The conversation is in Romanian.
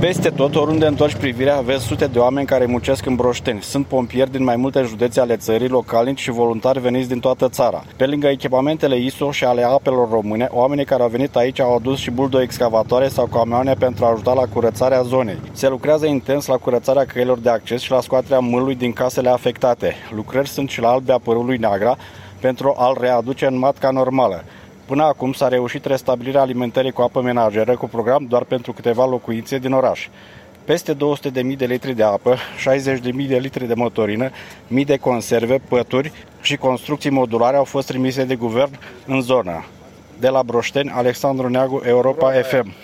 Peste tot, oriunde întorci privirea, vezi sute de oameni care muncesc în Broșteni. Sunt pompieri din mai multe județe ale țării, localnici și voluntari veniți din toată țara. Pe lângă echipamentele ISO și ale apelor române, oamenii care au venit aici au adus și buldo-excavatoare sau camioane pentru a ajuta la curățarea zonei. Se lucrează intens la curățarea căilor de acces și la scoaterea mâlului din casele afectate. Lucrări sunt și la Albia Părului Neagra pentru a-l readuce în matca normală. Până acum s-a reușit restabilirea alimentării cu apă menajeră cu program doar pentru câteva locuințe din oraș. Peste 200.000 de litri de apă, 60.000 de litri de motorină, mii de conserve, pături și construcții modulare au fost trimise de guvern în zonă. De la Broșteni, Alexandru Neagu, Europa FM.